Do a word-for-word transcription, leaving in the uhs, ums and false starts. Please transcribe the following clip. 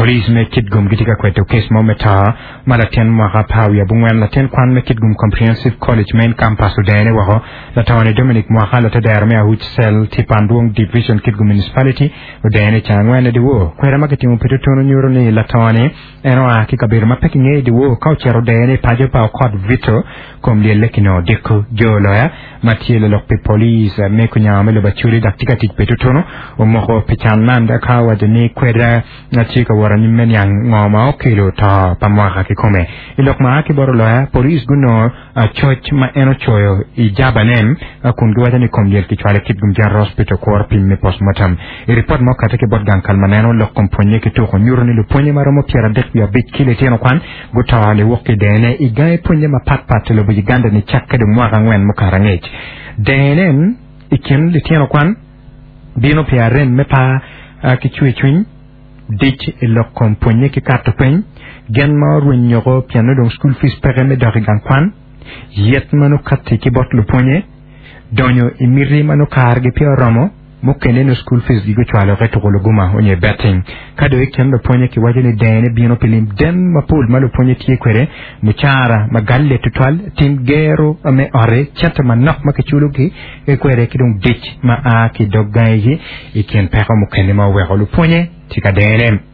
police me kitgum gitika kwetu case mo meta malaten mwaka pawi ya bungwen laten kwan me kitgum comprehensive college main campus udene waho latawani Dominic mwaka lata darme a which cell tipanduong division kitgum municipality udene changwene diwo kwera makiti mupito tono nyuro ni latawani eno a kikabir mapeki nge diwo kauchero udene pajo pa okod vito kumli lekino diku joloya matiele lokpe police me kunyame lo bachuli daktika tikpito tono umoko pichananda kawa dene kwera na chika warani meni yang ngoma okilo ta pamwaka kikome ilok maaki boro loya police guno uh, church ma eno choyo ijabanem uh, kunduwata ni komdiel kichwale kitgum jan hospital kwa pin me postmortem i report mo katake bot gankal maneno lok komponye kitoko nyuro ni luponye maromo piara dek ya big kile teno kwan gutawale woke dene igae ponye ma pat pat lo bujiganda ni chaka de mwaka ngwen mukarangech denen ikin li teno kwan dino piaren me pa uh, kichwe chwin dich ilok komponye ki karto pen gen ma runyoro piano dong school fees pereme dorigan kwan yet manu katti ki bot lu ponye donyo imiri manu karge pio romo mukene no school fees digo chwalo reto ko luguma onye betting kado ikken lo ponye ki wajeni dene bino pilim den mapul malu ponye tie kwere muchara magalle tutwal tim gero ame ore chata manok makachulu ki e kwere ki dong dich ma a ki dogayi ikken peko mukene ma wero lu ponye tika dene